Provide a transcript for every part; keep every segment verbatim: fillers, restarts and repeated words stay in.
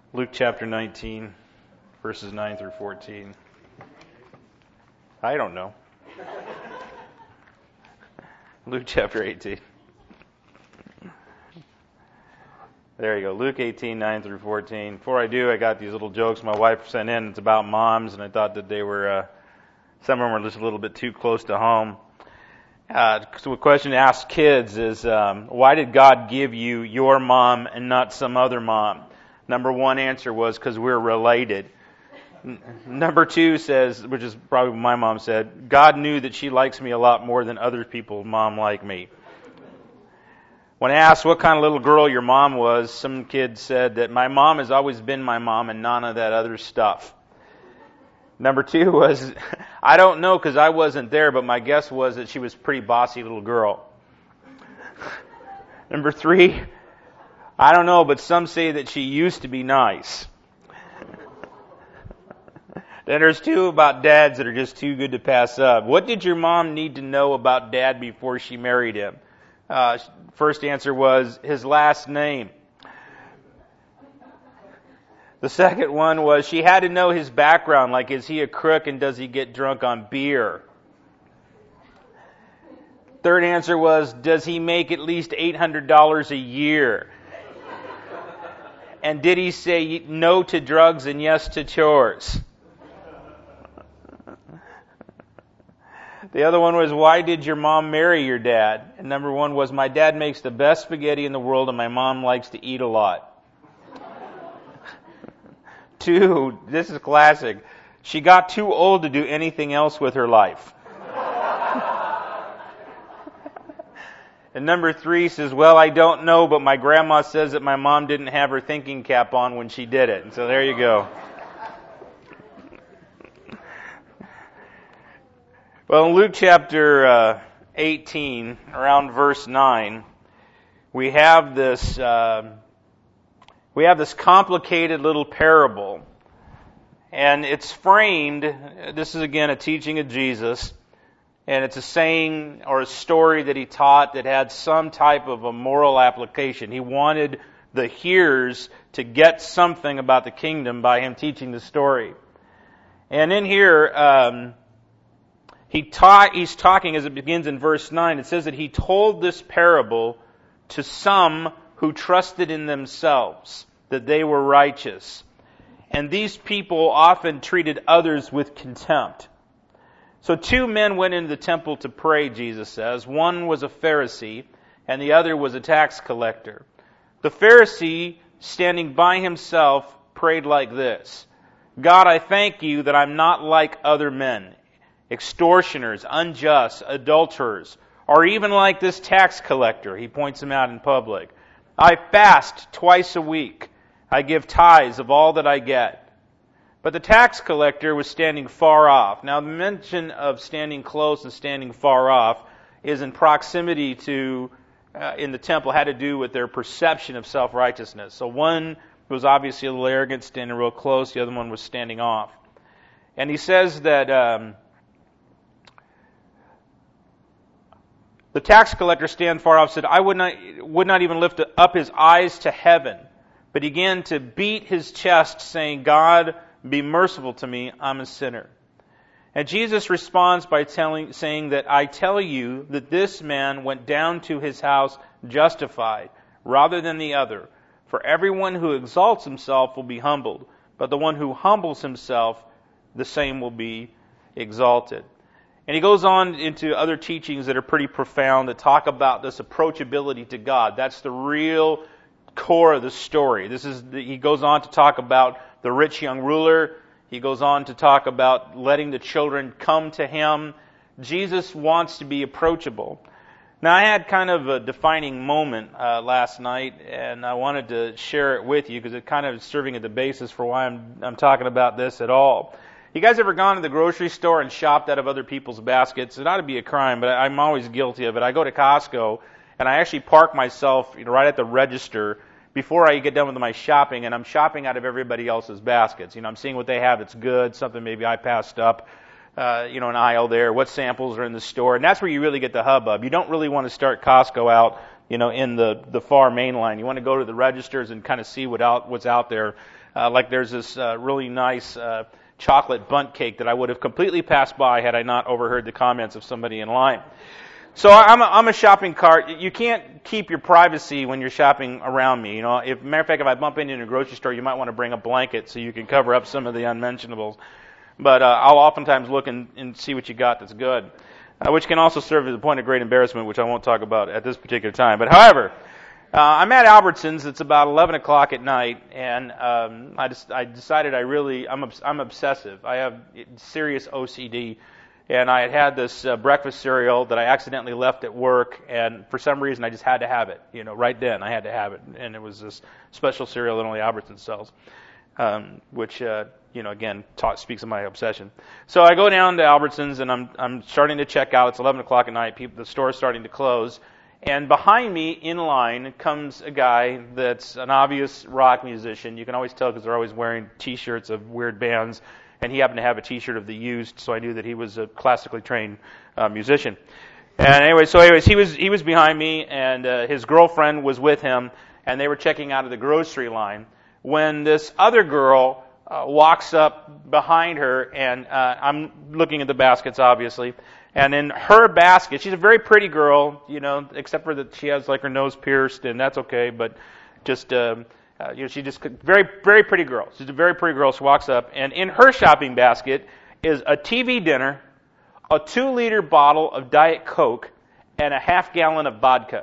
Luke chapter nineteen, verses nine through fourteen. I don't know. Luke chapter eighteen. There you go. Luke eighteen, nine through fourteen. Before I do, I got these little jokes my wife sent in. It's about moms, and I thought that they were, uh, some of them were just a little bit too close to home. Uh, so a question to ask kids is, um, why did God give you your mom and not some other mom? Number one answer was because we're related. N- number two says, which is probably what my mom said, God knew that she likes me a lot more than other people's mom like me. When asked what kind of little girl your mom was, some kid said that my mom has always been my mom and none of that other stuff. Number two was, I don't know because I wasn't there, but my guess was that she was a pretty bossy little girl. Number three, I don't know, but some say that she used to be nice. Then there's two about dads that are just too good to pass up. What did your mom need to know about dad before she married him? Uh, first answer was his last name. The second one was she had to know his background, like is he a crook and does he get drunk on beer? Third answer was, does he make at least eight hundred dollars a year? And did he say no to drugs and yes to chores? The other one was, why did your mom marry your dad? And number one was, my dad makes the best spaghetti in the world and my mom likes to eat a lot. Two, this is classic. She got too old to do anything else with her life. And number three says, well, I don't know, but my grandma says that my mom didn't have her thinking cap on when she did it. And so there you go. Well, in Luke chapter uh, eighteen, around verse nine, we have this uh, we have this complicated little parable, and it's framed. This is again a teaching of Jesus, and it's a saying or a story that he taught that had some type of a moral application. He wanted the hearers to get something about the kingdom by him teaching the story. And in here, um, he taught. He's talking as it begins in verse nine. It says that he told this parable to some who trusted in themselves that they were righteous, and these people often treated others with contempt. So two men went into the temple to pray, Jesus says. One was a Pharisee, and the other was a tax collector. The Pharisee, standing by himself, prayed like this: God, I thank you that I'm not like other men, extortioners, unjust, adulterers, or even like this tax collector. He points him out in public. I fast twice a week. I give tithes of all that I get. But the tax collector was standing far off. Now, the mention of standing close and standing far off is in proximity to, uh, in the temple, had to do with their perception of self-righteousness. So one was obviously a little arrogant, standing real close. The other one was standing off. And he says that um, the tax collector, standing far off, said, I would not, would not even lift up his eyes to heaven, but he began to beat his chest, saying, God, be merciful to me, I'm a sinner. And Jesus responds by telling, saying that I tell you that this man went down to his house justified rather than the other. For everyone who exalts himself will be humbled, but the one who humbles himself, the same will be exalted. And he goes on into other teachings that are pretty profound that talk about this approachability to God. That's the real core of the story. This is the, he goes on to talk about the rich young ruler. He goes on to talk about letting the children come to him. Jesus wants to be approachable. Now, I had kind of a defining moment uh, last night, and I wanted to share it with you because it kind of is serving as the basis for why I'm, I'm talking about this at all. You guys ever gone to the grocery store and shopped out of other people's baskets? It ought to be a crime, but I'm always guilty of it. I go to Costco, and I actually park myself you know, right at the register before I get done with my shopping, and I'm shopping out of everybody else's baskets. You know, I'm seeing what they have that's good, something maybe I passed up, uh, you know, an aisle there, what samples are in the store, and that's where you really get the hubbub. You don't really want to start Costco out you know, in the, the far main line. You want to go to the registers and kind of see what out, what's out there. Uh, like there's this uh, really nice uh, chocolate bundt cake that I would have completely passed by had I not overheard the comments of somebody in line. So I'm a, I'm a shopping cart. You can't keep your privacy when you're shopping around me. You know, if matter of fact, if I bump into you in a grocery store, you might want to bring a blanket so you can cover up some of the unmentionables. But uh, I'll oftentimes look and, and see what you got that's good, uh, which can also serve as a point of great embarrassment, which I won't talk about at this particular time. But however, uh, I'm at Albertsons. It's about eleven o'clock at night, and um, I, just, I decided I really I'm obs- I'm obsessive. I have serious O C D. And I had had this uh, breakfast cereal that I accidentally left at work, and for some reason I just had to have it. You know, right then I had to have it, and it was this special cereal that only Albertsons sells, um, which uh, you know again taught, speaks of my obsession. So I go down to Albertsons, and I'm I'm starting to check out. It's eleven o'clock at night. People, the store's starting to close, and behind me in line comes a guy that's an obvious rock musician. You can always tell because they're always wearing T-shirts of weird bands. And he happened to have a T-shirt of The Used, so I knew that he was a classically trained uh, musician. And anyway, so anyways, he was he was behind me, and uh, his girlfriend was with him, and they were checking out of the grocery line when this other girl uh, walks up behind her, and uh, I'm looking at the baskets, obviously, and in her basket, she's a very pretty girl, you know, except for that she has like her nose pierced, and that's okay, but just. Um, Uh, you know, she just very, very pretty girl. She's a very pretty girl. She walks up, and in her shopping basket is a T V dinner, a two-liter bottle of Diet Coke, and a half gallon of vodka.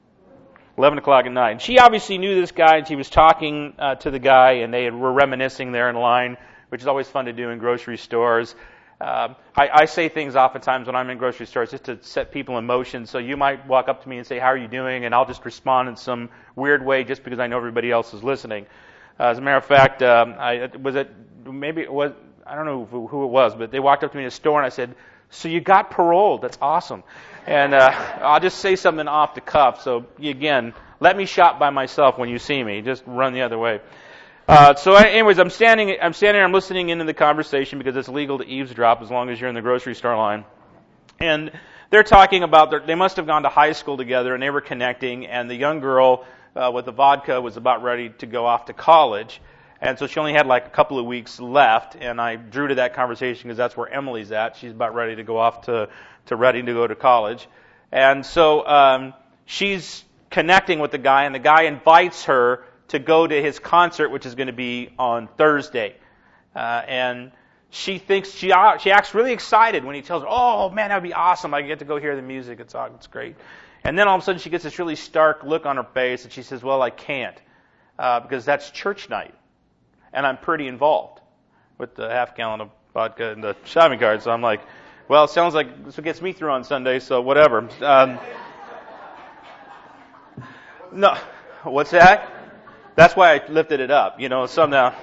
Eleven o'clock at night. And she obviously knew this guy, and she was talking uh, to the guy, and they were reminiscing there in line, which is always fun to do in grocery stores. Um, I, I say things oftentimes when I'm in grocery stores just to set people in motion. So you might walk up to me and say, "How are you doing?" And I'll just respond in some weird way just because I know everybody else is listening. Uh, as a matter of fact, um, I was it maybe it was I don't know who, who it was, but they walked up to me in a store and I said, "So you got paroled? That's awesome." And uh, I'll just say something off the cuff. So again, let me shop by myself when you see me. Just run the other way. Uh, so, anyways, I'm standing. I'm standing there. I'm listening into the conversation because it's legal to eavesdrop as long as you're in the grocery store line. And they're talking about their, they must have gone to high school together, and they were connecting. And the young girl uh, with the vodka was about ready to go off to college, and so she only had like a couple of weeks left. And I drew to that conversation because that's where Emily's at. She's about ready to go off to to ready to go to college, and so um, she's connecting with the guy, and the guy invites her to go to his concert, which is going to be on Thursday. Uh, and she thinks, she she acts really excited when he tells her, "Oh, man, that would be awesome. I get to go hear the music. It's, it's great." And then all of a sudden she gets this really stark look on her face, and she says, "Well, I can't, uh, because that's church night. And I'm pretty involved with the half gallon of vodka and the shopping cart." So I'm like, well, it sounds like this what gets me through on Sunday, so whatever. Um, no, what's that? That's why I lifted it up, you know, somehow.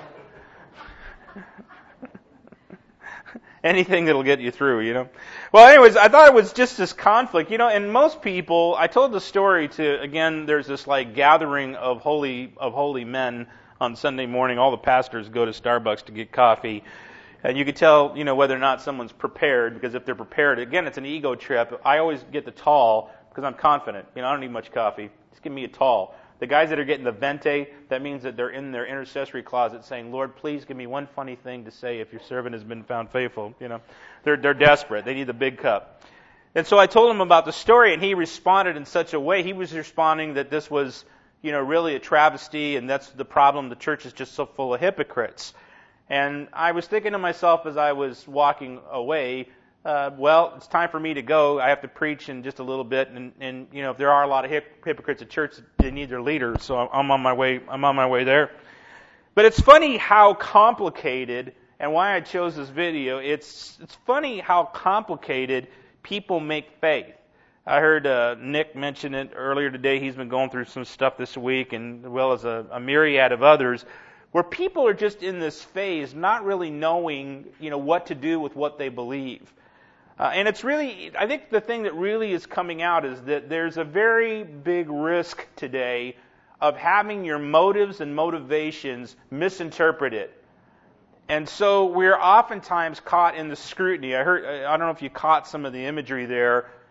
Anything that'll get you through, you know. Well, anyways, I thought it was just this conflict, you know, and most people, I told the story to, again, there's this like gathering of holy, of holy men on Sunday morning. All the pastors go to Starbucks to get coffee. And you could tell, you know, whether or not someone's prepared, because if they're prepared, again, it's an ego trip. I always get the tall because I'm confident. You know, I don't need much coffee. Just give me a tall. The guys that are getting the venti, that means that they're in their intercessory closet saying, "Lord, please give me one funny thing to say if your servant has been found faithful." You know, they're they're desperate. They need the big cup. And so I told him about the story, and he responded in such a way. He was responding that this was, you know, really a travesty, and that's the problem. The church is just so full of hypocrites. And I was thinking to myself as I was walking away, uh, well, it's time for me to go. I have to preach in just a little bit, and, and you know, if there are a lot of hip, hypocrites at church, they need their leaders. So I'm on my way. I'm on my way there. But it's funny how complicated, and why I chose this video. It's it's funny how complicated people make faith. I heard uh, Nick mention it earlier today. He's been going through some stuff this week, and as well as a, a myriad of others, where people are just in this phase, not really knowing, you know, what to do with what they believe. Uh, and it's really, I think the thing that really is coming out is that there's a very big risk today of having your motives and motivations misinterpreted. And so we're oftentimes caught in the scrutiny. I heard, I don't know if you caught some of the imagery there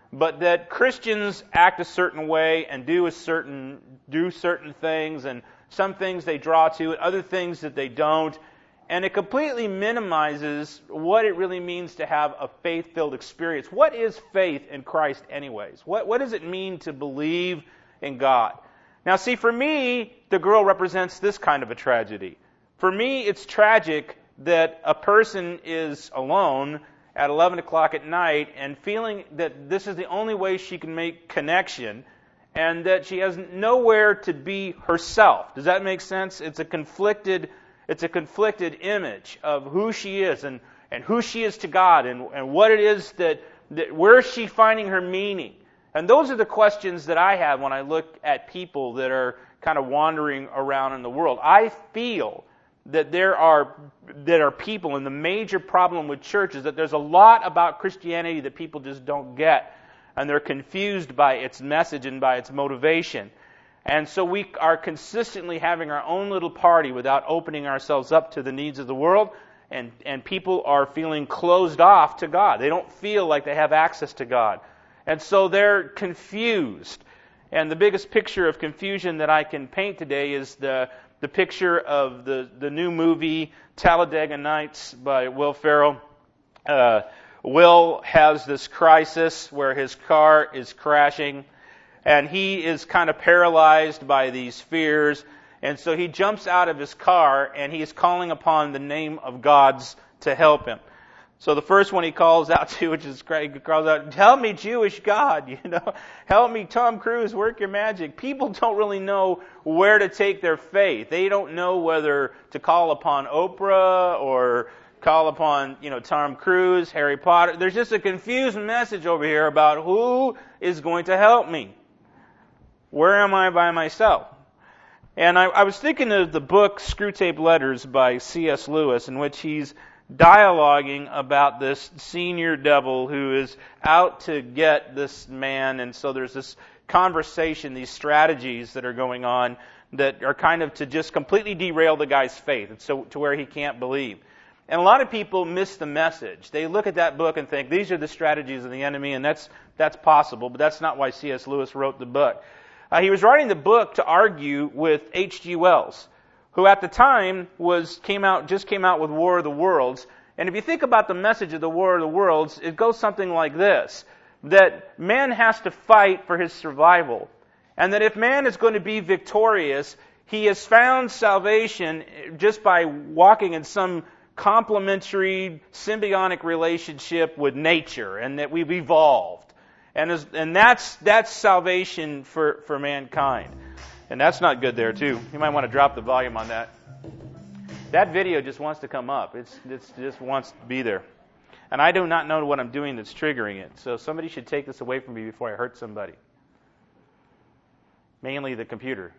but that Christians act a certain way and do a certain do certain things, and some things they draw to, and other things that they don't. And it completely minimizes what it really means to have a faith-filled experience. What is faith in Christ anyways? What, what does it mean to believe in God? Now see, for me, the girl represents this kind of a tragedy. For me, it's tragic that a person is alone at eleven o'clock at night and feeling that this is the only way she can make connection, and that she has nowhere to be herself. Does that make sense? It's a conflicted It's a conflicted image of who she is and, and who she is to God, and, and what it is that, that, where is she finding her meaning? And those are the questions that I have when I look at people that are kind of wandering around in the world. I feel that there are, that are people, and the major problem with church is that there's a lot about Christianity that people just don't get, and they're confused by its message and by its motivation. And so we are consistently having our own little party without opening ourselves up to the needs of the world, and, and people are feeling closed off to God. They don't feel like they have access to God. And so they're confused. And the biggest picture of confusion that I can paint today is the, the picture of the, the new movie Talladega Nights by Will Ferrell. Uh, Will has this crisis where his car is crashing, and he is kind of paralyzed by these fears. And so he jumps out of his car, and he is calling upon the name of gods to help him. So the first one he calls out to, which is great, he calls out, "Help me, Jewish God, you know, help me, Tom Cruise, work your magic." People don't really know where to take their faith. They don't know whether to call upon Oprah or call upon, you know, Tom Cruise, Harry Potter. There's just a confused message over here about who is going to help me. Where am I by myself? And I, I was thinking of the book Screwtape Letters by C S Lewis, in which he's dialoguing about this senior devil who is out to get this man. And so there's this conversation, these strategies that are going on that are kind of to just completely derail the guy's faith, and so to where he can't believe. And a lot of people miss the message. They look at that book and think, these are the strategies of the enemy, and that's that's possible, but that's not why C S Lewis wrote the book. Uh, he was writing the book to argue with H G Wells, who at the time was came out just came out with War of the Worlds. And if you think about the message of the War of the Worlds, it goes something like this: that man has to fight for his survival, and that if man is going to be victorious, he has found salvation just by walking in some complementary, symbiotic relationship with nature, and that we've evolved. And, as, and that's that's salvation for, for mankind. And that's not good there, too. You might want to drop the volume on that. That video just wants to come up. It's, it's just wants to be there. And I do not know what I'm doing that's triggering it. So somebody should take this away from me before I hurt somebody. Mainly the computer.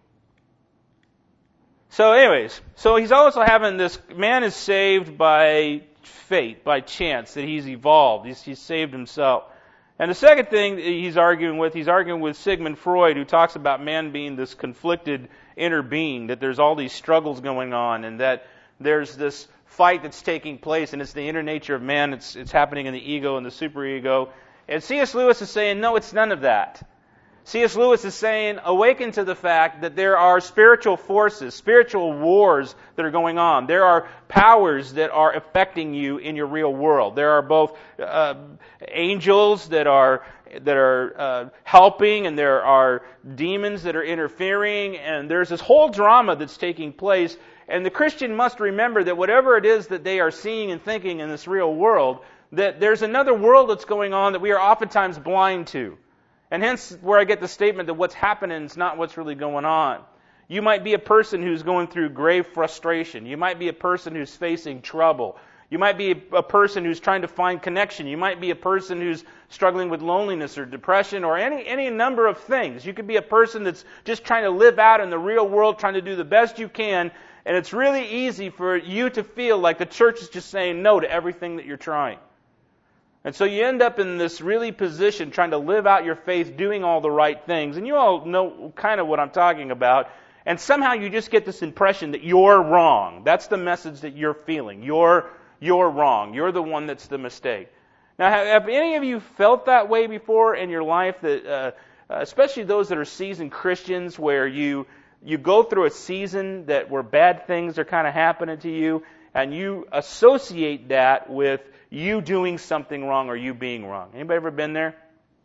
So anyways, so he's also having this, man is saved by fate, by chance, that he's evolved. He's, he's saved himself. And the second thing he's arguing with, he's arguing with Sigmund Freud, who talks about man being this conflicted inner being, that there's all these struggles going on, and that there's this fight that's taking place, and it's the inner nature of man, it's, it's happening in the ego and the superego. And C S Lewis is saying, no, it's none of that. C S Lewis is saying, awaken to the fact that there are spiritual forces, spiritual wars that are going on. There are powers that are affecting you in your real world. There are both uh, angels that are that are uh, helping, and there are demons that are interfering, and there's this whole drama that's taking place. And the Christian must remember that whatever it is that they are seeing and thinking in this real world, that there's another world that's going on that we are oftentimes blind to. And hence where I get the statement that what's happening is not what's really going on. You might be a person who's going through grave frustration. You might be a person who's facing trouble. You might be a person who's trying to find connection. You might be a person who's struggling with loneliness or depression or any, any number of things. You could be a person that's just trying to live out in the real world, trying to do the best you can. And it's really easy for you to feel like the church is just saying no to everything that you're trying. And so you end up in this really position trying to live out your faith, doing all the right things. And you all know kind of what I'm talking about. And somehow you just get this impression that you're wrong. That's the message that you're feeling. You're, you're wrong. You're the one that's the mistake. Now, have, have any of you felt that way before in your life? That, uh, especially those that are seasoned Christians, where you you go through a season that where bad things are kind of happening to you, and you associate that with you doing something wrong or you being wrong. Anybody ever been there?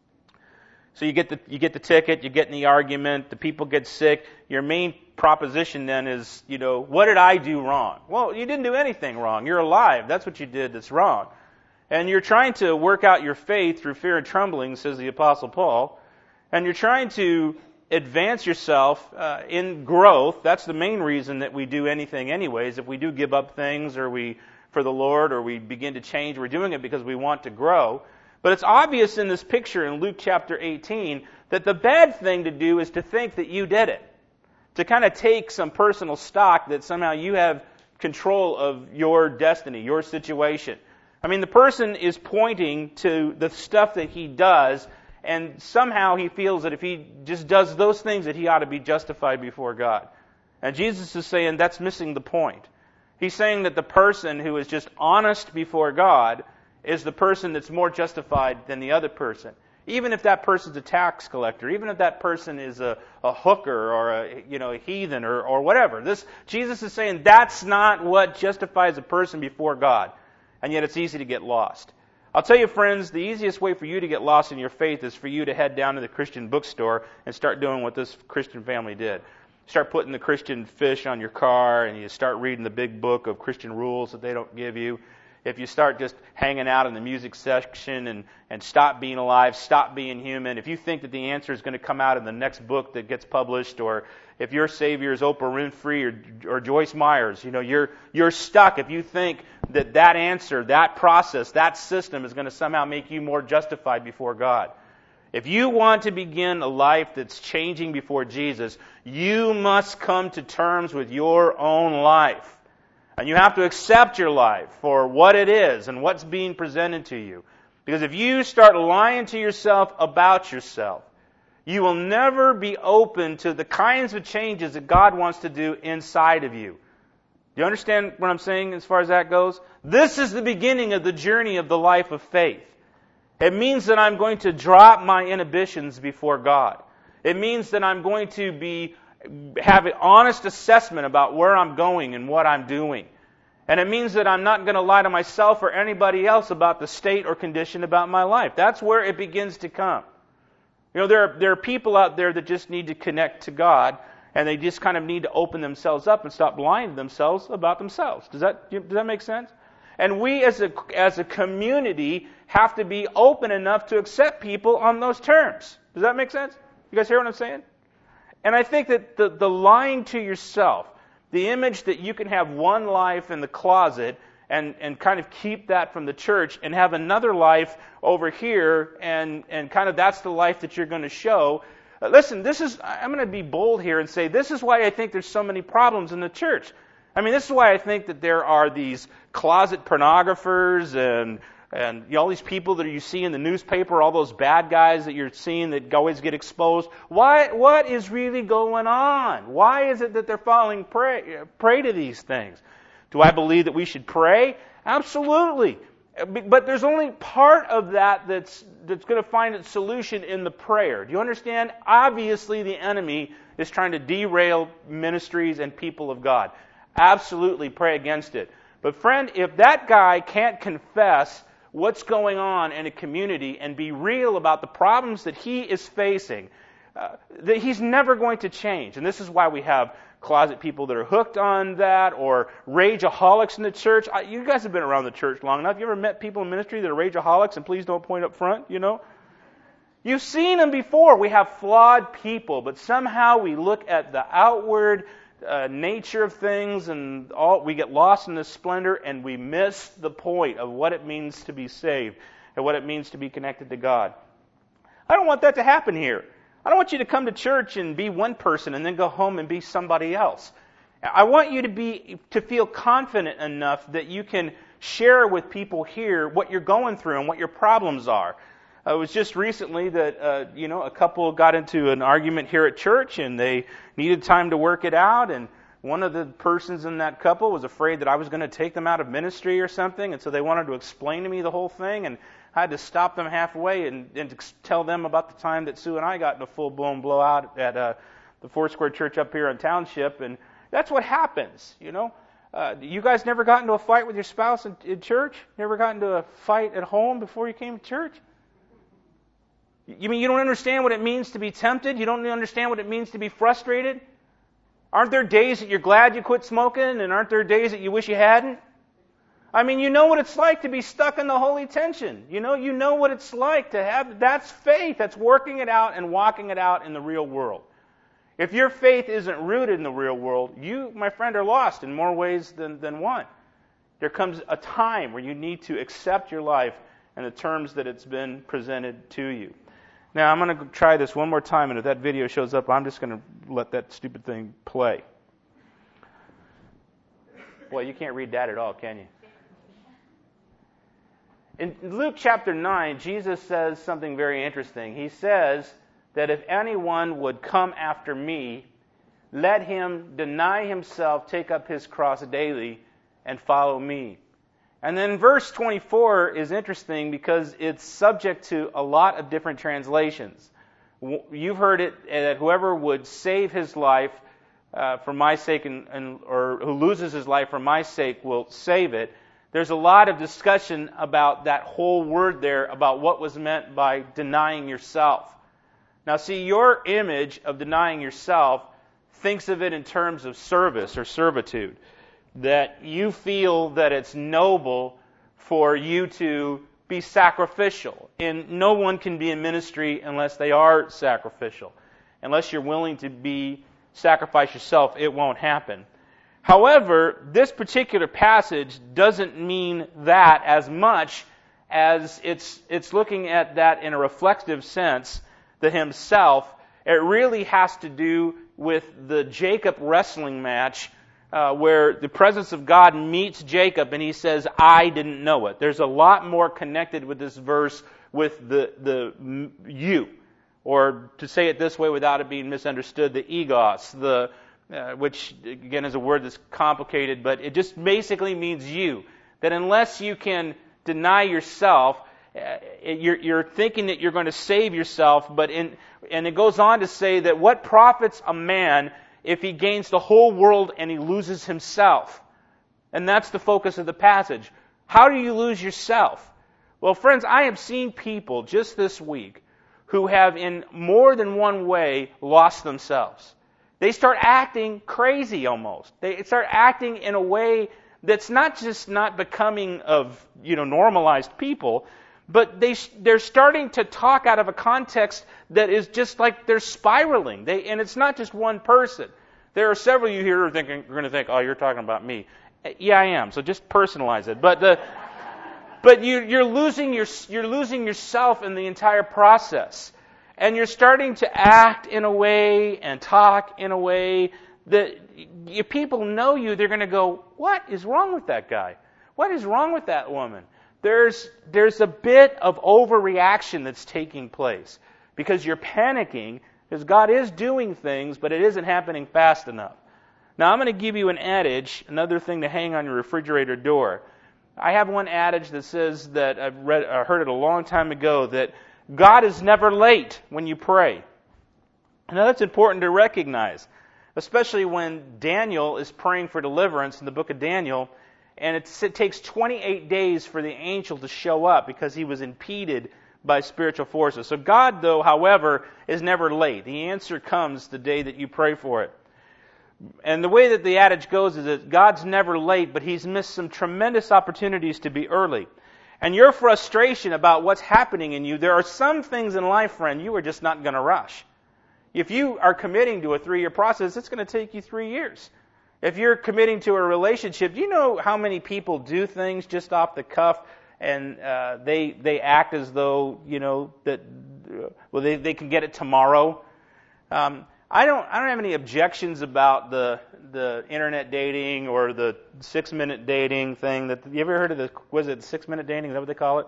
So you get the you get the ticket, you get in the argument, the people get sick. Your main proposition then is, you know, what did I do wrong? Well, you didn't do anything wrong. You're alive. That's what you did that's wrong. And you're trying to work out your faith through fear and trembling, says the Apostle Paul. And you're trying to advance yourself uh, in growth. That's the main reason that we do anything anyways. If we do give up things or we for the Lord or we begin to change, we're doing it because we want to grow. But it's obvious in this picture in Luke chapter eighteen that the bad thing to do is to think that you did it. To kind of take some personal stock that somehow you have control of your destiny, your situation. I mean, the person is pointing to the stuff that he does, and somehow he feels that if he just does those things that he ought to be justified before God. And Jesus is saying that's missing the point. He's saying that the person who is just honest before God is the person that's more justified than the other person. Even if that person's a tax collector, even if that person is a, a hooker or a you know a heathen or, or whatever. This Jesus is saying that's not what justifies a person before God. And yet it's easy to get lost. I'll tell you, friends, the easiest way for you to get lost in your faith is for you to head down to the Christian bookstore and start doing what this Christian family did. Start putting the Christian fish on your car, and you start reading the big book of Christian rules that they don't give you. If you start just hanging out in the music section and, and stop being alive, stop being human, if you think that the answer is going to come out in the next book that gets published, or if your Savior is Oprah Winfrey or, or Joyce Myers, you know, you're you're stuck if you think that that answer, that process, that system is going to somehow make you more justified before God. If you want to begin a life that's changing before Jesus, you must come to terms with your own life. And you have to accept your life for what it is and what's being presented to you. Because if you start lying to yourself about yourself, you will never be open to the kinds of changes that God wants to do inside of you. Do you understand what I'm saying as far as that goes? This is the beginning of the journey of the life of faith. It means that I'm going to drop my inhibitions before God. It means that I'm going to be have an honest assessment about where I'm going and what I'm doing. And it means that I'm not going to lie to myself or anybody else about the state or condition about my life. That's where it begins to come. You know, there are, there are people out there that just need to connect to God, and they just kind of need to open themselves up and stop lying to themselves about themselves. Does that does that make sense? And we as a as a community have to be open enough to accept people on those terms. Does that make sense? You guys hear what I'm saying? And I think that the, the lying to yourself, the image that you can have one life in the closet and, and kind of keep that from the church and have another life over here and, and kind of that's the life that you're going to show. Uh, listen, this is, I'm going to be bold here and say this is why I think there's so many problems in the church. I mean, this is why I think that there are these closet pornographers and And you know, all these people that you see in the newspaper, all those bad guys that you're seeing that always get exposed. Why? What is really going on? Why is it that they're falling prey, prey to these things? Do I believe that we should pray? Absolutely. But there's only part of that that's that's going to find its solution in the prayer. Do you understand? Obviously, the enemy is trying to derail ministries and people of God. Absolutely pray against it. But friend, if that guy can't confess what's going on in a community and be real about the problems that he is facing, uh, that he's never going to change. And this is why we have closet people that are hooked on that, or rageaholics in the church. I, you guys have been around the church long enough. You ever met people in ministry that are rageaholics? And please don't point up front, you know. You've seen them before. We have flawed people, but somehow we look at the outward Uh, nature of things, and all we get lost in the splendor, and we miss the point of what it means to be saved and what it means to be connected to God. I don't want that to happen here. I don't want you to come to church and be one person and then go home and be somebody else. I want you to be to feel confident enough that you can share with people here what you're going through and what your problems are. Uh, it was just recently that uh, you know a couple got into an argument here at church, and they needed time to work it out. And one of the persons in that couple was afraid that I was going to take them out of ministry or something, and so they wanted to explain to me the whole thing, and I had to stop them halfway and, and tell them about the time that Sue and I got in a full-blown blowout at uh, the Foursquare Church up here in Township, and that's what happens, you know. Uh, you guys never got into a fight with your spouse in, in church? Never got into a fight at home before you came to church? You mean you don't understand what it means to be tempted? You don't understand what it means to be frustrated? Aren't there days that you're glad you quit smoking, and aren't there days that you wish you hadn't? I mean, you know what it's like to be stuck in the holy tension. You know, you know what it's like to have, that's faith. That's working it out and walking it out in the real world. If your faith isn't rooted in the real world, you, my friend, are lost in more ways than, than one. There comes a time where you need to accept your life in the terms that it's been presented to you. Now, I'm going to try this one more time, and if that video shows up, I'm just going to let that stupid thing play. Well, you can't read that at all, can you? In Luke chapter nine, Jesus says something very interesting. He says that if anyone would come after me, let him deny himself, take up his cross daily, and follow me. And then verse twenty-four is interesting because it's subject to a lot of different translations. You've heard it that whoever would save his life uh, for my sake, and, and or who loses his life for my sake will save it. There's a lot of discussion about that whole word there, about what was meant by denying yourself. Now, see, your image of denying yourself thinks of it in terms of service or servitude. That you feel that it's noble for you to be sacrificial. And no one can be in ministry unless they are sacrificial. Unless you're willing to be sacrifice yourself, it won't happen. However, this particular passage doesn't mean that as much as it's it's looking at that in a reflective sense, the himself. It really has to do with the Jacob wrestling match uh, where the presence of God meets Jacob and he says, I didn't know it. There's a lot more connected with this verse with the, the you. Or to say it this way without it being misunderstood, the egos, the Uh, which, again, is a word that's complicated, but it just basically means you. That unless you can deny yourself, uh, you're, you're thinking that you're going to save yourself, but in, and it goes on to say that what profits a man if he gains the whole world and he loses himself? And that's the focus of the passage. How do you lose yourself? Well, friends, I have seen people just this week who have in more than one way lost themselves. They start acting crazy almost. They start acting in a way that's not just not becoming of, you know, normalized people, but they, they're starting to talk out of a context that is just like they're spiraling. They, and it's not just one person. There are several of you here who are thinking, are going to think, oh, you're talking about me. Yeah, I am. So just personalize it. But the, but you, you're losing your, you're losing yourself in the entire process. And you're starting to act in a way and talk in a way that if people know you, they're going to go, what is wrong with that guy? What is wrong with that woman? There's, there's a bit of overreaction that's taking place because you're panicking because God is doing things, but it isn't happening fast enough. Now, I'm going to give you an adage, another thing to hang on your refrigerator door. I have one adage that says that I've read, I heard it a long time ago, that God is never late when you pray. Now that's important to recognize, especially when Daniel is praying for deliverance in the book of Daniel, and it's, it takes twenty-eight days for the angel to show up because he was impeded by spiritual forces. So God, though, however, is never late. The answer comes the day that you pray for it. And the way that the adage goes is that God's never late, but He's missed some tremendous opportunities to be early. And your frustration about what's happening in you, there are some things in life, friend, you are just not going to rush. If you are committing to a three-year process, it's going to take you three years. If you're committing to a relationship, do you know how many people do things just off the cuff and uh, they they act as though, you know, that uh, well they, they can get it tomorrow? Um, I don't I don't have any objections about the the internet dating or the six minute dating thing. That you ever heard of the was it six minute dating? Is that what they call it?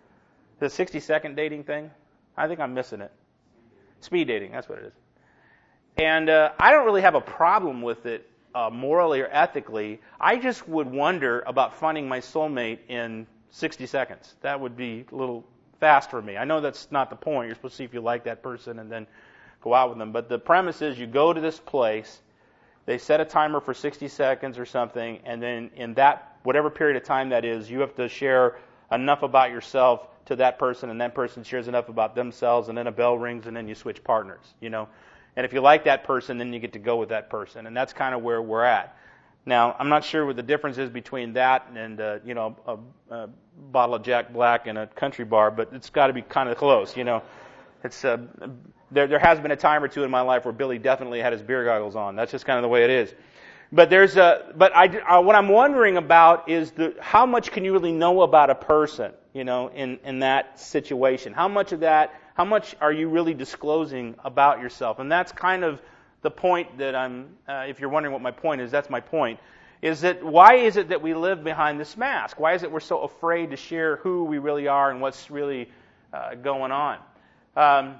The sixty second dating thing? I think I'm missing it. Speed dating, that's what it is. And uh, I don't really have a problem with it uh, morally or ethically, I just would wonder about finding my soulmate in sixty seconds. That would be a little fast for me. I know that's not the point. You're supposed to see if you like that person and then go out with them. But the premise is you go to this place, they set a timer for sixty seconds or something, and then in that, whatever period of time that is, you have to share enough about yourself to that person, and that person shares enough about themselves, and then a bell rings, and then you switch partners, you know. And if you like that person, then you get to go with that person. And that's kind of where we're at. Now, I'm not sure what the difference is between that and, uh, you know, a, a bottle of Jack Black in a country bar, but it's got to be kind of close, you know. It's uh, there. There has been a time or two in my life where Billy definitely had his beer goggles on. That's just kind of the way it is. But there's a. But I. Uh, what I'm wondering about is the how much can you really know about a person, you know, in in that situation? How much of that? How much are you really disclosing about yourself? And that's kind of the point that I'm. Uh, if you're wondering what my point is, that's my point. Is that why is it that we live behind this mask? Why is it we're so afraid to share who we really are and what's really uh, going on? Um,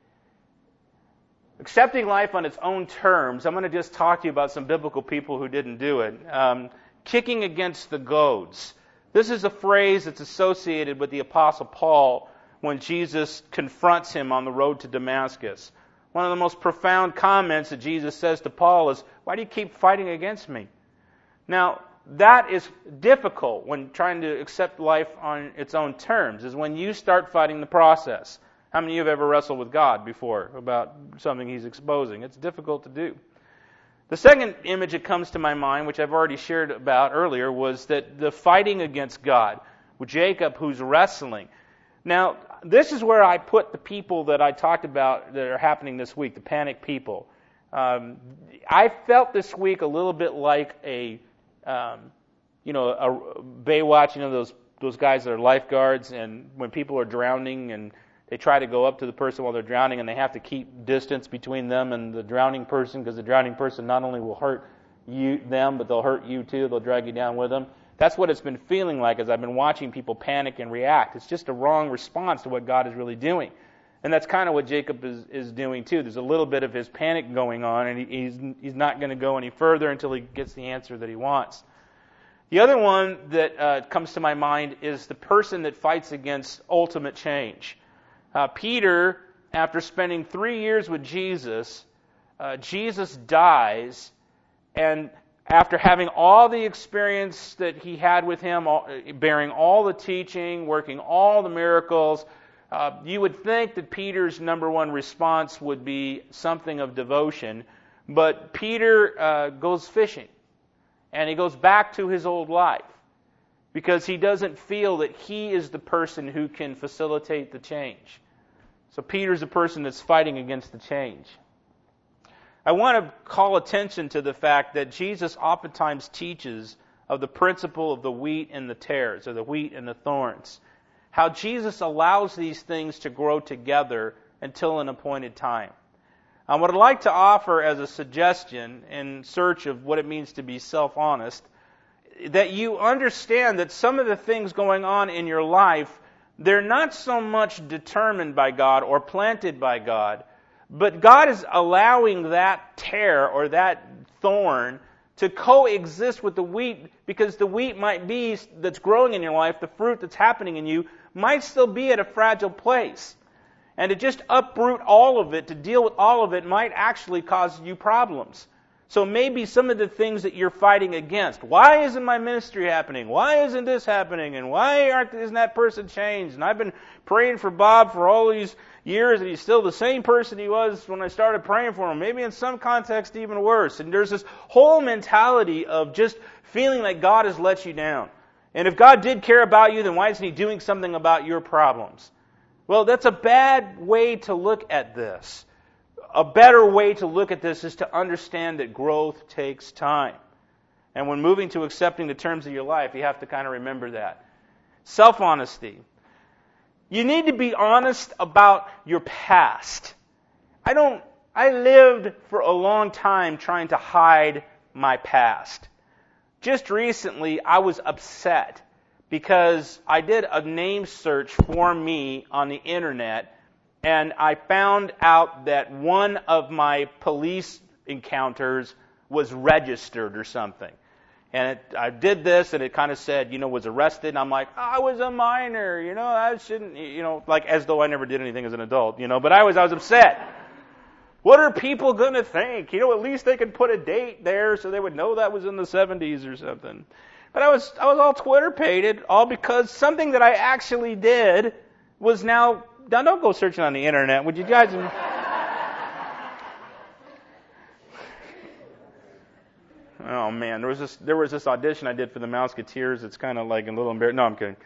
accepting life on its own terms, I'm going to just talk to you about some biblical people who didn't do it. Um, kicking against the goads. This is a phrase that's associated with the Apostle Paul when Jesus confronts him on the road to Damascus. One of the most profound comments that Jesus says to Paul is, "Why do you keep fighting against me?" Now, that is difficult when trying to accept life on its own terms, is when you start fighting the process. How many of you have ever wrestled with God before about something He's exposing? It's difficult to do. The second image that comes to my mind, which I've already shared about earlier, was that the fighting against God, with Jacob who's wrestling. Now, this is where I put the people that I talked about that are happening this week, the panic people. Um, I felt this week a little bit like a, um, you know, a Baywatch, you know, those those guys that are lifeguards, and when people are drowning and they try to go up to the person while they're drowning, and they have to keep distance between them and the drowning person, because the drowning person not only will hurt you, them, but they'll hurt you too. They'll drag you down with them. That's what it's been feeling like as I've been watching people panic and react. It's just a wrong response to what God is really doing. And that's kind of what Jacob is, is doing too. There's a little bit of his panic going on, and he, he's, he's not going to go any further until he gets the answer that he wants. The other one that uh, comes to my mind is the person that fights against ultimate change. Uh, Peter, after spending three years with Jesus, uh, Jesus dies, and after having all the experience that he had with him, all, bearing all the teaching, working all the miracles, uh, you would think that Peter's number one response would be something of devotion, but Peter uh, goes fishing, and he goes back to his old life, because he doesn't feel that he is the person who can facilitate the change. So Peter's the person that's fighting against the change. I want to call attention to the fact that Jesus oftentimes teaches of the principle of the wheat and the tares, or the wheat and the thorns. How Jesus allows these things to grow together until an appointed time. And what I'd like to offer as a suggestion in search of what it means to be self-honest, that you understand that some of the things going on in your life, they're not so much determined by God or planted by God, but God is allowing that tare or that thorn to coexist with the wheat, because the wheat might be, that's growing in your life, the fruit that's happening in you, might still be at a fragile place. And to just uproot all of it, to deal with all of it, might actually cause you problems. So maybe some of the things that you're fighting against. Why isn't my ministry happening? Why isn't this happening? And why aren't, isn't that person changed? And I've been praying for Bob for all these years, and he's still the same person he was when I started praying for him. Maybe in some context even worse. And there's this whole mentality of just feeling like God has let you down. And if God did care about you, then why isn't He doing something about your problems? Well, that's a bad way to look at this. A better way to look at this is to understand that growth takes time. And when moving to accepting the terms of your life, you have to kind of remember that. Self-honesty. You need to be honest about your past. I don't, I lived for a long time trying to hide my past. Just recently, I was upset because I did a name search for me on the internet, and I found out that one of my police encounters was registered or something. And it, I did this, and it kind of said, you know, was arrested. And I'm like, I was a minor, you know, I shouldn't, you know, like as though I never did anything as an adult, you know. But I was, I was upset. What are people going to think? You know, at least they could put a date there so they would know that was in the seventies or something. But I was, I was all Twitter-pated, all because something that I actually did was now. Now, don't go searching on the internet, would you guys? Oh man, there was this there was this audition I did for the Mouseketeers. It's kind of like a little embarrassing. No, I'm kidding.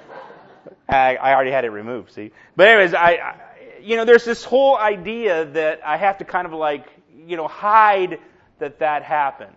I, I already had it removed. See, but anyways, I, I you know there's this whole idea that I have to kind of like you know hide that that happened.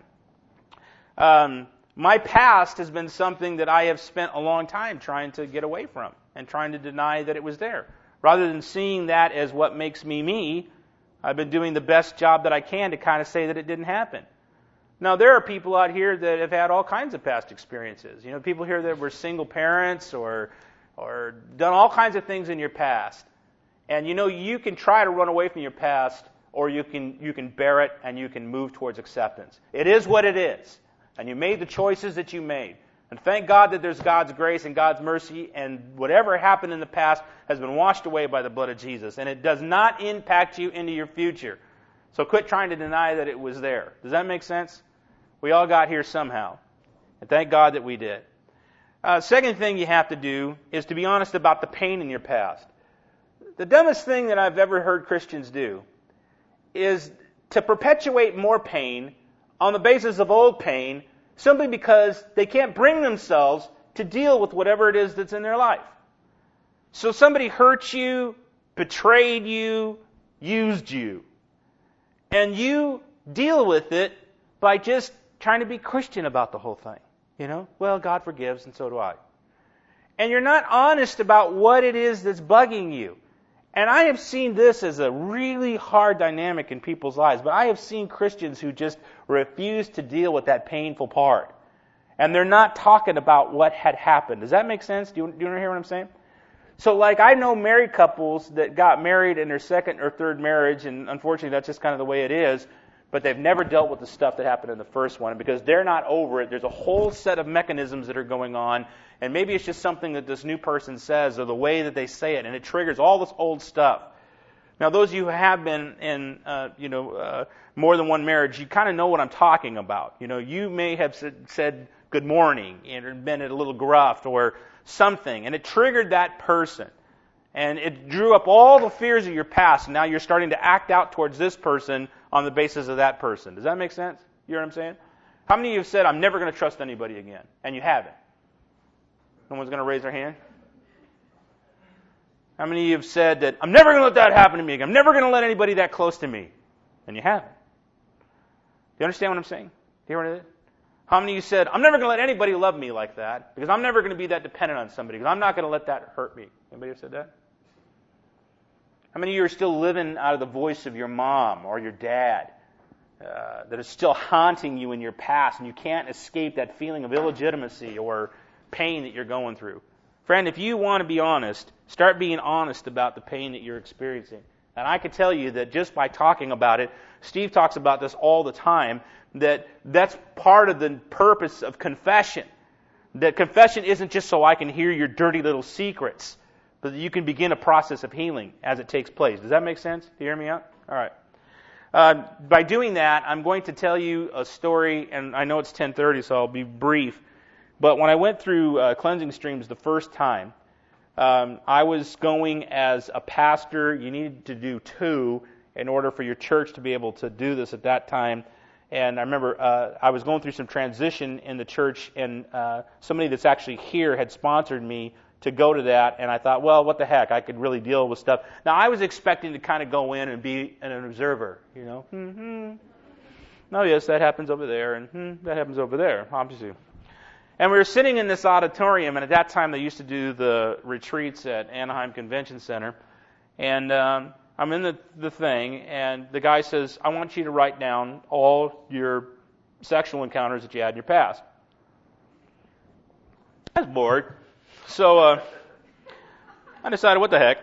Um, my past has been something that I have spent a long time trying to get away from and trying to deny that it was there. Rather than seeing that as what makes me me, I've been doing the best job that I can to kind of say that it didn't happen. Now, there are people out here that have had all kinds of past experiences. You know, people here that were single parents or or done all kinds of things in your past. And, you know, you can try to run away from your past, or you can you can bear it and you can move towards acceptance. It is what it is. And you made the choices that you made. And thank God that there's God's grace and God's mercy, and whatever happened in the past has been washed away by the blood of Jesus. And it does not impact you into your future. So quit trying to deny that it was there. Does that make sense? We all got here somehow. And thank God that we did. Uh, second thing you have to do is to be honest about the pain in your past. The dumbest thing that I've ever heard Christians do is to perpetuate more pain on the basis of old pain, simply because they can't bring themselves to deal with whatever it is that's in their life. So somebody hurt you, betrayed you, used you. And you deal with it by just trying to be Christian about the whole thing. You know, well, God forgives and so do I. And you're not honest about what it is that's bugging you. And I have seen this as a really hard dynamic in people's lives, but I have seen Christians who just refuse to deal with that painful part. And they're not talking about what had happened. Does that make sense? Do you, do you hear what I'm saying? So, like, I know married couples that got married in their second or third marriage, and unfortunately that's just kind of the way it is, but they've never dealt with the stuff that happened in the first one. And because they're not over it, there's a whole set of mechanisms that are going on, and maybe it's just something that this new person says or the way that they say it, and it triggers all this old stuff. Now, those of you who have been in, uh, you know, uh, more than one marriage, you kind of know what I'm talking about. You know, you may have said, said good morning and been a little gruff or something, and it triggered that person. And it drew up all the fears of your past, and now you're starting to act out towards this person on the basis of that person. Does that make sense? You know what I'm saying? How many of you have said, I'm never going to trust anybody again? And you haven't? No one's going to raise their hand? How many of you have said that, I'm never going to let that happen to me again? I'm never going to let anybody that close to me? And you haven't. Do you understand what I'm saying? Do you hear what it is? How many of you said, I'm never going to let anybody love me like that because I'm never going to be that dependent on somebody because I'm not going to let that hurt me? Anybody have said that? How many of you are still living out of the voice of your mom or your dad uh, that is still haunting you in your past and you can't escape that feeling of illegitimacy or pain that you're going through? Friend, if you want to be honest, start being honest about the pain that you're experiencing. And I can tell you that just by talking about it, Steve talks about this all the time, that that's part of the purpose of confession. That confession isn't just so I can hear your dirty little secrets, but that you can begin a process of healing as it takes place. Does that make sense? Do you hear me out? All right. Uh, by doing that, I'm going to tell you a story, and I know it's ten thirty, so I'll be brief. But when I went through uh, cleansing streams the first time, um, I was going as a pastor. You needed to do two in order for your church to be able to do this at that time. And I remember uh, I was going through some transition in the church, and uh, somebody that's actually here had sponsored me to go to that. And I thought, well, what the heck? I could really deal with stuff. Now, I was expecting to kind of go in and be an observer, you know. Mm-hmm. Oh, yes, that happens over there, and hmm, that happens over there, obviously. And we were sitting in this auditorium, and at that time they used to do the retreats at Anaheim Convention Center. And um, I'm in the, the thing, and the guy says, I want you to write down all your sexual encounters that you had in your past. I was bored. So uh, I decided, what the heck?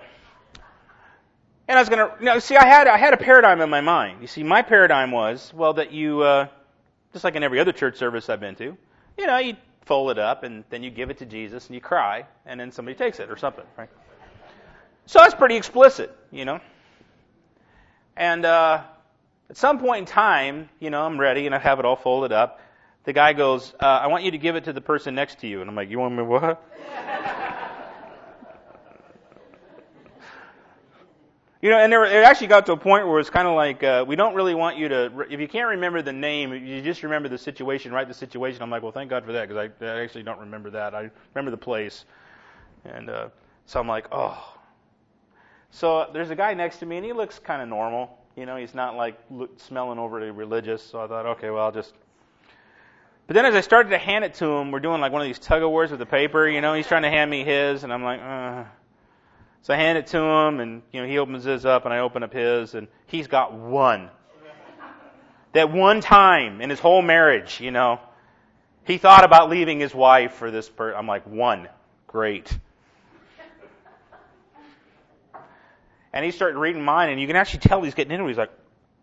And I was going to, you know, see, I had I had a paradigm in my mind. You see, my paradigm was, well, that you uh, just like in every other church service I've been to. You know, you fold it up, and then you give it to Jesus, and you cry, and then somebody takes it or something, right? So that's pretty explicit, you know. And uh, at some point in time, you know, I'm ready, and I have it all folded up. The guy goes, uh, I want you to give it to the person next to you. And I'm like, you want me what? You know, and there, it actually got to a point where it's kind of like, uh, we don't really want you to, if you can't remember the name, you just remember the situation, write the situation. I'm like, well, thank God for that, because I, I actually don't remember that. I remember the place. And uh, so I'm like, oh. So there's a guy next to me, and he looks kind of normal. You know, he's not like look, smelling overly religious. So I thought, okay, well, I'll just. But then as I started to hand it to him, we're doing like one of these tug-of-wars with the paper. You know, he's trying to hand me his, and I'm like, uh. So I hand it to him, and you know he opens his up, and I open up his, and he's got one. That one time in his whole marriage, you know, he thought about leaving his wife for this person. I'm like, one, great. And he started reading mine, and you can actually tell he's getting into it. He's like,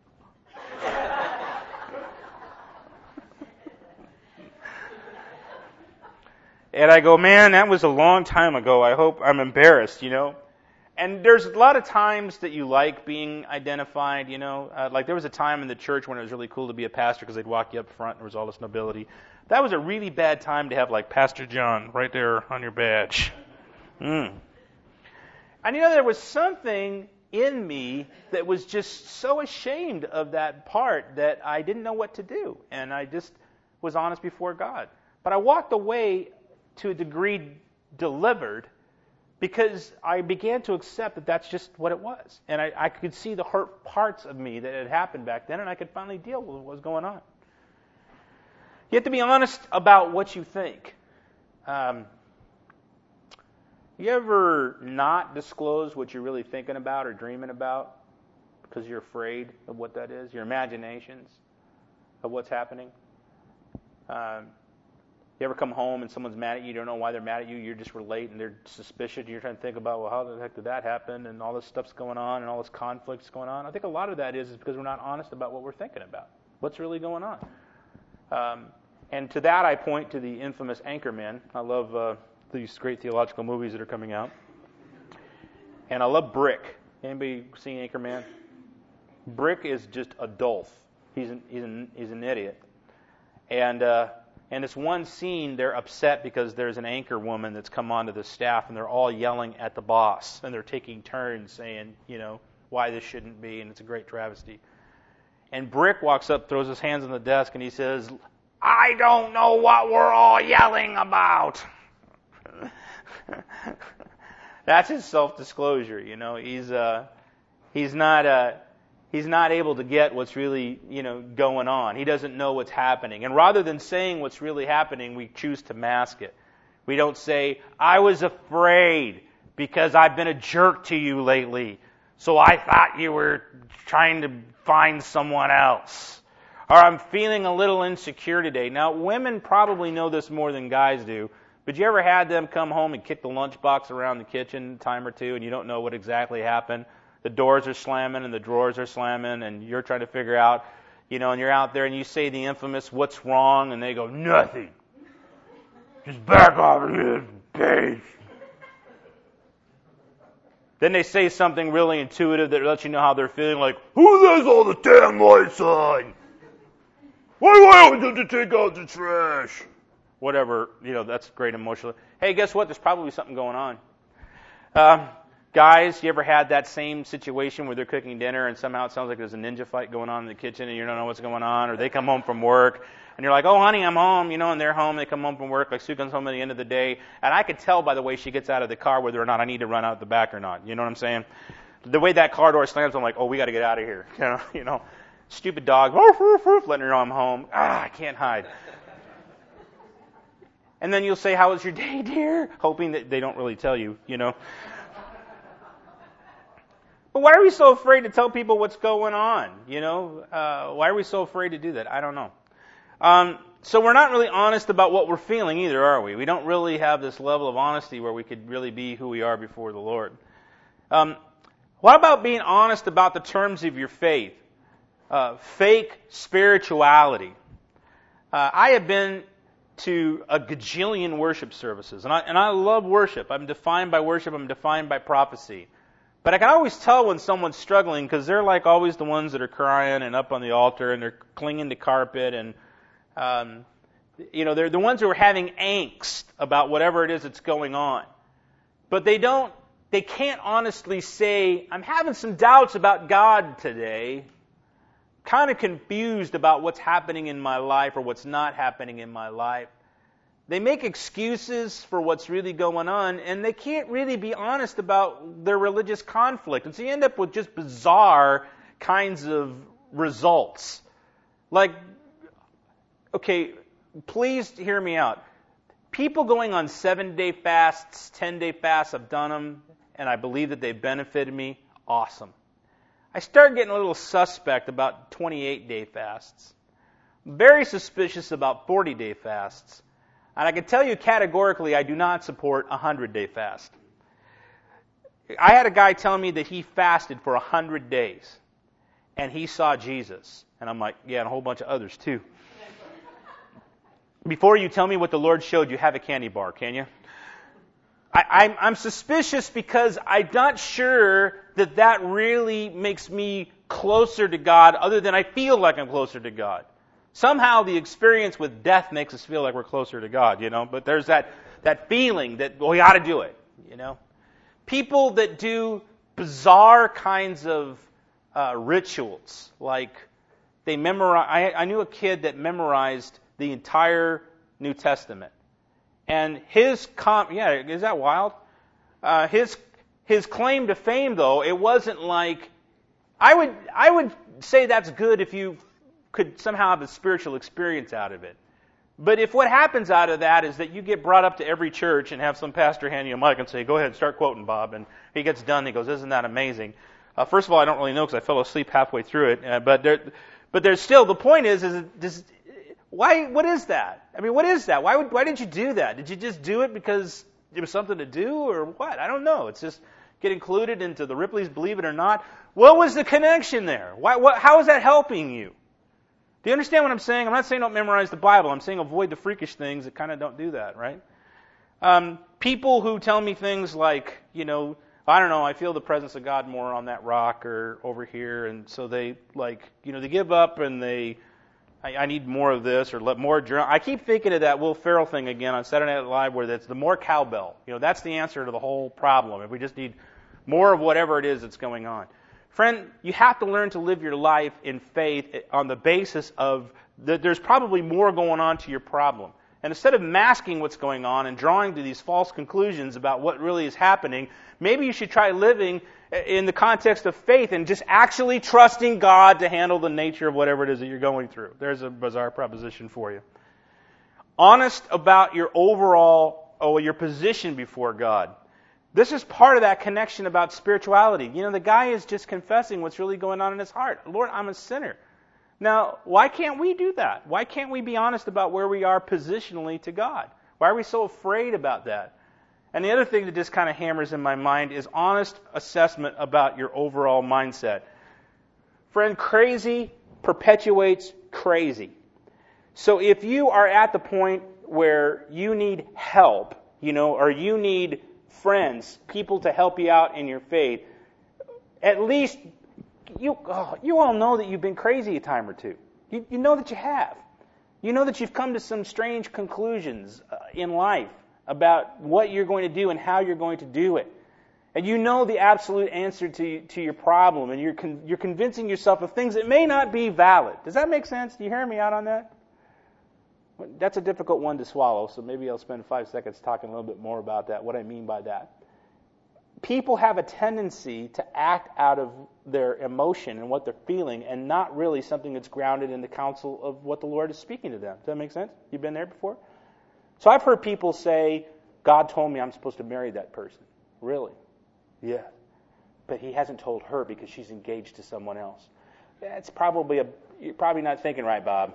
and I go, man, that was a long time ago. I hope I'm embarrassed, you know. And there's a lot of times that you like being identified, you know. Uh, like there was a time in the church when it was really cool to be a pastor because they'd walk you up front and there was all this nobility. That was a really bad time to have like Pastor John right there on your badge. Mm. And you know, there was something in me that was just so ashamed of that part that I didn't know what to do. And I just was honest before God. But I walked away to a degree delivered, because I began to accept that that's just what it was. And I, I could see the hurt parts of me that had happened back then, and I could finally deal with what was going on. You have to be honest about what you think. Um, you ever not disclose what you're really thinking about or dreaming about because you're afraid of what that is? Your imaginations of what's happening? Um, You ever come home and someone's mad at you, you don't know why they're mad at you, you're just relate and they're suspicious, you're trying to think about, well, how the heck did that happen, and all this stuff's going on, and all this conflict's going on. I think a lot of that is, is because we're not honest about what we're thinking about. What's really going on? Um, and to that I point to the infamous Anchorman. I love uh, these great theological movies that are coming out. And I love Brick. Anybody seen Anchorman? Brick is just a dolph. He's an, he's an, he's an idiot. And... Uh, And this one scene, they're upset because there's an anchor woman that's come onto the staff, and they're all yelling at the boss, and they're taking turns saying, you know, why this shouldn't be, and it's a great travesty. And Brick walks up, throws his hands on the desk, and he says, I don't know what we're all yelling about. That's his self-disclosure, you know. He's uh, he's not uh, he's not able to get what's really, you know, going on. He doesn't know what's happening. And rather than saying what's really happening, we choose to mask it. We don't say, I was afraid because I've been a jerk to you lately, so I thought you were trying to find someone else. Or I'm feeling a little insecure today. Now, women probably know this more than guys do, but you ever had them come home and kick the lunchbox around the kitchen a time or two and you don't know what exactly happened? The doors are slamming and the drawers are slamming and you're trying to figure out, you know, and you're out there and you say the infamous, what's wrong? And they go, nothing. Just back off of this page. Then they say something really intuitive that lets you know how they're feeling, like, who does all the damn lights on? Why do I always have to take out the trash? Whatever, you know, that's great emotional. Hey, guess what? There's probably something going on. Um, Guys, you ever had that same situation where they're cooking dinner and somehow it sounds like there's a ninja fight going on in the kitchen and you don't know what's going on? Or they come home from work and you're like, oh, honey, I'm home, you know, and they're home. They come home from work, like Sue comes home at the end of the day. And I could tell by the way she gets out of the car whether or not I need to run out the back or not. You know what I'm saying? The way that car door slams, I'm like, oh, we got to get out of here. You know, you know, stupid dog, woof, woof, woof, letting her know I'm home. Ah, I can't hide. And then you'll say, how was your day, dear? Hoping that they don't really tell you, you know. But why are we so afraid to tell people what's going on? You know, uh, why are we so afraid to do that? I don't know. Um, so we're not really honest about what we're feeling either, are we? We don't really have this level of honesty where we could really be who we are before the Lord. Um, what about being honest about the terms of your faith? Uh, fake spirituality. Uh, I have been to a gajillion worship services, and I, and I love worship. I'm defined by worship. I'm defined by prophecy. But I can always tell when someone's struggling because they're like always the ones that are crying and up on the altar and they're clinging to carpet and, um, you know, they're the ones who are having angst about whatever it is that's going on. But they don't, they can't honestly say, I'm having some doubts about God today. Kind of confused about what's happening in my life or what's not happening in my life. They make excuses for what's really going on, and they can't really be honest about their religious conflict. And so you end up with just bizarre kinds of results. Like, okay, please hear me out. People going on seven-day fasts, ten-day fasts, I've done them, and I believe that they've benefited me. Awesome. I started getting a little suspect about twenty-eight-day fasts. Very suspicious about forty-day fasts. And I can tell you categorically, I do not support a hundred-day fast. I had a guy tell me that he fasted for a hundred days, and he saw Jesus. And I'm like, yeah, and a whole bunch of others too. Before you tell me what the Lord showed you, have a candy bar, can you? I, I'm, I'm suspicious because I'm not sure that that really makes me closer to God other than I feel like I'm closer to God. Somehow the experience with death makes us feel like we're closer to God, you know, but there's that, that feeling that, well, we ought to do it, you know. People that do bizarre kinds of uh, rituals, like they memorize, I, I knew a kid that memorized the entire New Testament. And his, com- yeah, is that wild? Uh, his his claim to fame, though, it wasn't like, I would I would say that's good if you could somehow have a spiritual experience out of it. But if what happens out of that is that you get brought up to every church and have some pastor hand you a mic and say, go ahead, start quoting, Bob, and he gets done and he goes, isn't that amazing? Uh, first of all, I don't really know because I fell asleep halfway through it, uh, but there, but there's still, the point is, is this, why, what is that? I mean, what is that? Why would, why did you do that? Did you just do it because it was something to do or what? I don't know. It's just get included into the Ripley's Believe It or Not. What was the connection there? Why, what, how is that helping you? Do you understand what I'm saying? I'm not saying don't memorize the Bible. I'm saying avoid the freakish things that kind of don't do that, right? Um, people who tell me things like, you know, I don't know, I feel the presence of God more on that rock or over here, and so they, like, you know, they give up and they, I, I need more of this or let more drum. I keep thinking of that Will Ferrell thing again on Saturday Night Live where that's the more cowbell. You know, that's the answer to the whole problem. If we just need more of whatever it is that's going on. Friend, you have to learn to live your life in faith on the basis of that there's probably more going on to your problem. And instead of masking what's going on and drawing to these false conclusions about what really is happening, maybe you should try living in the context of faith and just actually trusting God to handle the nature of whatever it is that you're going through. There's a bizarre proposition for you. Honest about your overall, oh, your position before God. This is part of that connection about spirituality. You know, the guy is just confessing what's really going on in his heart. Lord, I'm a sinner. Now, why can't we do that? Why can't we be honest about where we are positionally to God? Why are we so afraid about that? And the other thing that just kind of hammers in my mind is honest assessment about your overall mindset. Friend, crazy perpetuates crazy. So if you are at the point where you need help, you know, or you need friends, people to help you out in your faith, at least you oh, you all know that you've been crazy a time or two. You, you know that you have. You know that you've come to some strange conclusions uh, in life about what you're going to do and how you're going to do it. And you know the absolute answer to to your problem, and you're con- you're convincing yourself of things that may not be valid. Does that make sense? Do you hear me out on that? That's a difficult one to swallow, so maybe I'll spend five seconds talking a little bit more about that, what I mean by that. People have a tendency to act out of their emotion and what they're feeling and not really something that's grounded in the counsel of what the Lord is speaking to them. Does that make sense? You've been there before? So I've heard people say, God told me I'm supposed to marry that person. Really? Yeah. But he hasn't told her because she's engaged to someone else. That's probably a, you're probably not thinking right, Bob.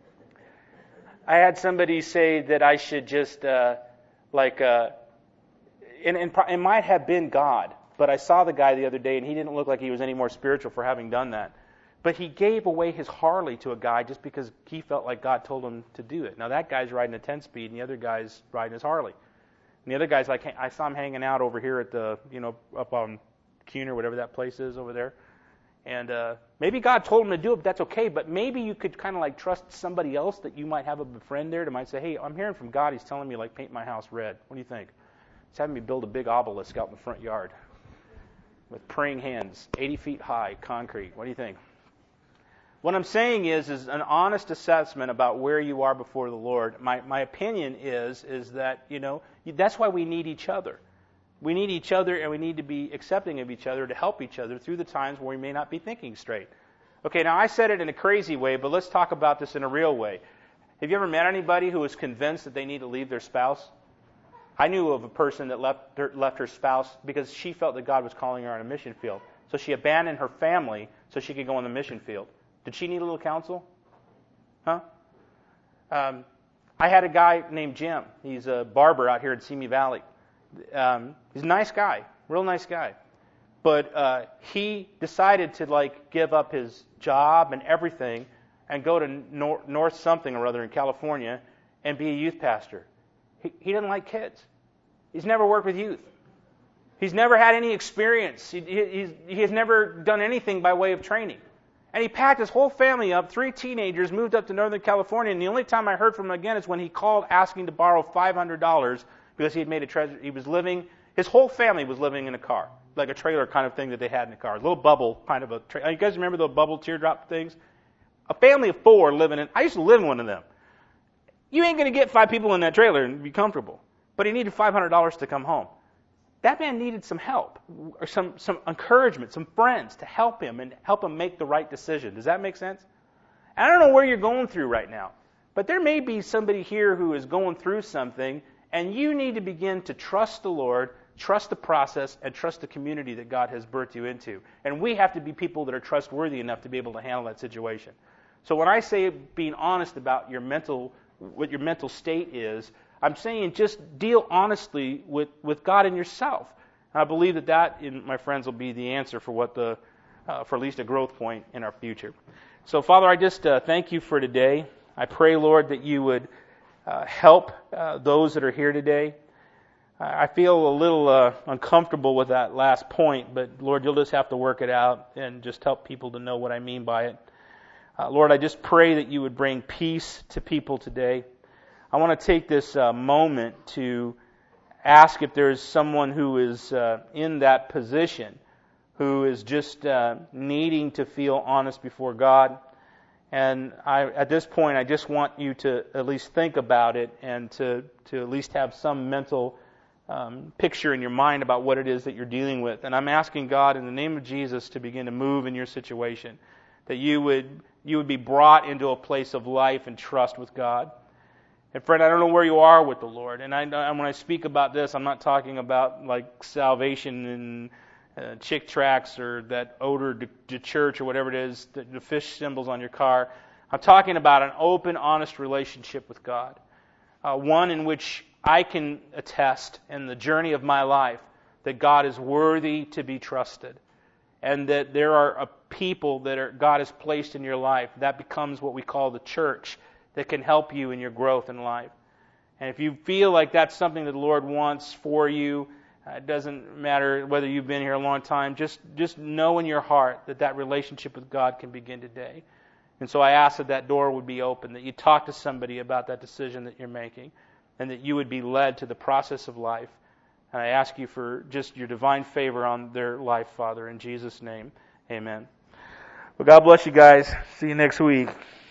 I had somebody say that I should just, uh, like, uh, and, and it might have been God, but I saw the guy the other day and he didn't look like he was any more spiritual for having done that. But he gave away his Harley to a guy just because he felt like God told him to do it. Now that guy's riding a ten-speed, and the other guy's riding his Harley. And the other guy's like, I saw him hanging out over here at the, you know, up on Kuhn or whatever that place is over there. And uh, maybe God told him to do it, but that's okay. But maybe you could kind of like trust somebody else that you might have a friend there that might say, hey, I'm hearing from God. He's telling me like paint my house red. What do you think? He's having me build a big obelisk out in the front yard with praying hands, eighty feet high, concrete. What do you think? What I'm saying is, is an honest assessment about where you are before the Lord. My my opinion is, is that, you know, that's why we need each other. We need each other, and we need to be accepting of each other to help each other through the times where we may not be thinking straight. Okay, now I said it in a crazy way, but let's talk about this in a real way. Have you ever met anybody who was convinced that they need to leave their spouse? I knew of a person that left her, left her spouse because she felt that God was calling her on a mission field. So she abandoned her family so she could go on the mission field. Did she need a little counsel? Huh? Um, I had a guy named Jim. He's a barber out here in Simi Valley. Um, he's a nice guy, real nice guy. But uh, he decided to like give up his job and everything and go to nor- North something or other in California and be a youth pastor. He, he doesn't like kids. He's never worked with youth. He's never had any experience. He, he, he has never done anything by way of training. And he packed his whole family up, three teenagers, moved up to Northern California, and the only time I heard from him again is when he called asking to borrow five hundred dollars because he had made a treasure. He was living, his whole family was living in a car, like a trailer kind of thing that they had in the car. A little bubble kind of a trailer. You guys remember the bubble teardrop things? A family of four living in, I used to live in one of them. You ain't going to get five people in that trailer and be comfortable. But he needed five hundred dollars to come home. That man needed some help, or some, some encouragement, some friends to help him and help him make the right decision. Does that make sense? I don't know where you're going through right now, but there may be somebody here who is going through something, and you need to begin to trust the Lord, trust the process, and trust the community that God has birthed you into. And we have to be people that are trustworthy enough to be able to handle that situation. So when I say being honest about your mental, what your mental state is, I'm saying just deal honestly with, with God and yourself. And I believe that that, in, my friends, will be the answer for what the, uh, for at least a growth point in our future. So, Father, I just uh, thank you for today. I pray, Lord, that you would uh, help uh, those that are here today. I feel a little uh, uncomfortable with that last point, but Lord, you'll just have to work it out and just help people to know what I mean by it. Uh, Lord, I just pray that you would bring peace to people today. I want to take this uh, moment to ask if there's someone who is uh, in that position, who is just uh, needing to feel honest before God. And I, at this point, I just want you to at least think about it and to, to at least have some mental um, picture in your mind about what it is that you're dealing with. And I'm asking God in the name of Jesus to begin to move in your situation, that you would you would be brought into a place of life and trust with God. And friend, I don't know where you are with the Lord. And, I, and when I speak about this, I'm not talking about like salvation and uh, Chick tracts or that odor to, to church or whatever it is, the, the fish symbols on your car. I'm talking about an open, honest relationship with God. Uh, one in which I can attest in the journey of my life that God is worthy to be trusted. And that there are a people that are, God has placed in your life. That becomes what we call the church, that can help you in your growth in life. And if you feel like that's something that the Lord wants for you, uh, it doesn't matter whether you've been here a long time, just, just know in your heart that that relationship with God can begin today. And so I ask that that door would be open, that you talk to somebody about that decision that you're making, and that you would be led to the process of life. And I ask you for just your divine favor on their life, Father, in Jesus' name. Amen. Well, God bless you guys. See you next week.